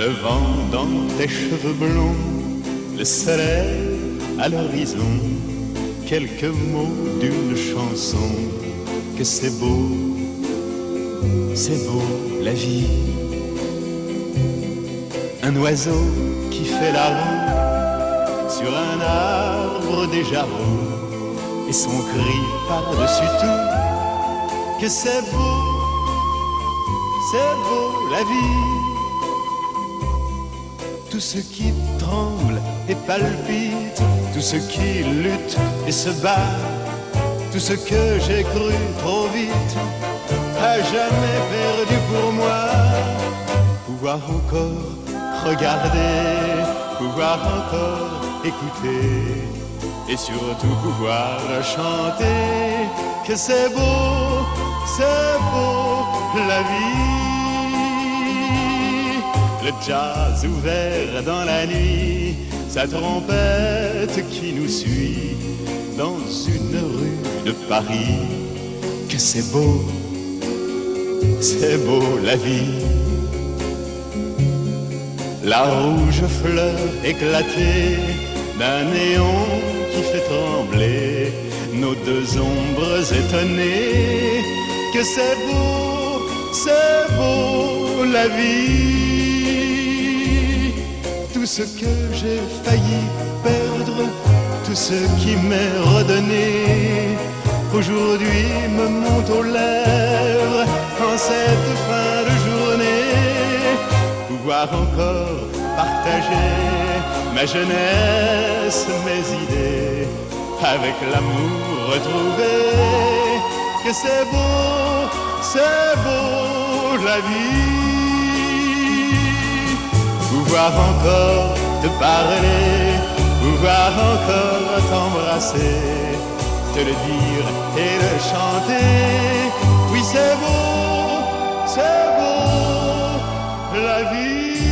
Le vent dans tes cheveux blonds, le soleil à l'horizon, quelques mots d'une chanson, que c'est beau la vie. Un oiseau qui fait la roue sur un arbre déjà beau, et son cri par-dessus tout, que c'est beau la vie. Tout ce qui tremble et palpite, tout ce qui lutte et se bat, tout ce que j'ai cru trop vite, à jamais perdu pour moi. Pouvoir encore regarder, pouvoir encore écouter, et surtout pouvoir chanter, que c'est beau la vie. Le jazz ouvert dans la nuit, sa trompette qui nous suit dans une rue de Paris, que c'est beau la vie. La rouge fleur éclatée d'un néon qui fait trembler nos deux ombres étonnées, que c'est beau la vie. Tout ce que j'ai failli perdre, tout ce qui m'est redonné, aujourd'hui me monte aux lèvres en cette fin de journée. Pouvoir encore partager ma jeunesse, mes idées, avec l'amour retrouvé, que c'est beau la vie. Pouvoir encore te parler, pouvoir encore t'embrasser, te le dire et le chanter, oui c'est beau la vie.